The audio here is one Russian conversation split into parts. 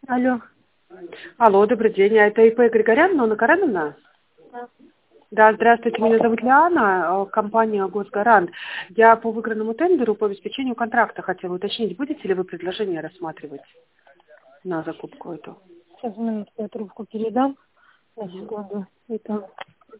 Алло. Алло, добрый день. А это ИП Григорян, Нонна Кареновна? Да. Да, здравствуйте, меня зовут Лиана, компания «Госгарант». Я по выигранному тендеру по обеспечению контракта хотела уточнить, будете ли вы предложение рассматривать на закупку эту? Сейчас минутку я трубку передам. На секунду. Итак.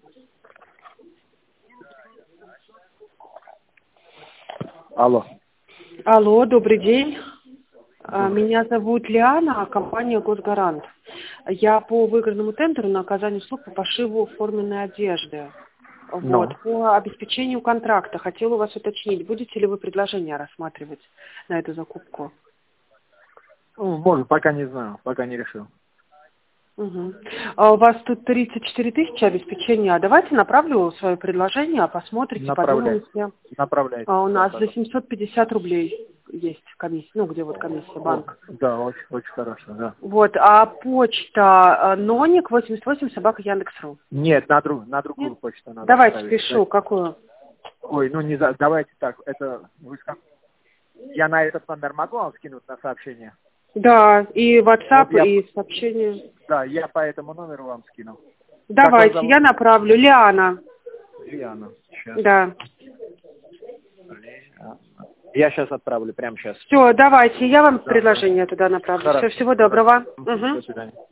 Алло. Алло, добрый день. Добрый. Меня зовут Лиана, компания «Госгарант». Я по выигранному тендеру на оказание услуг по пошиву форменной одежды. Ну, Вот, по обеспечению контракта хотела у вас уточнить, будете ли вы предложение рассматривать на эту закупку? может, пока не знаю, пока не решил. Угу. А у вас тут 34 тысячи обеспечения. Давайте направлю свое предложение, посмотрите, Направляйте. подумайте. Направляйте. У Да, нас за пожалуйста. 750 рублей есть комиссия, ну где вот комиссия, банк. Да, очень, очень хорошо, да. Вот, а почта Ноник 88 собака Яндекс.ру. Нет, на Нет? другую почту надо Давайте отправить. пишу, какую? Ой, ну не за... давайте так, это... Я на этот номер могу вам скинуть на сообщение? Да, и Вот WhatsApp, я... и сообщение. Да, я по этому номеру вам скину. Как вас Давайте, зовут? я направлю. Лиана. Лиана. Сейчас. Да. Лиана. Я сейчас отправлю, прямо сейчас. Все, давайте, я вам Да, предложение туда направлю. Все, хорошо. всего доброго. Хорошо. Угу. До свидания.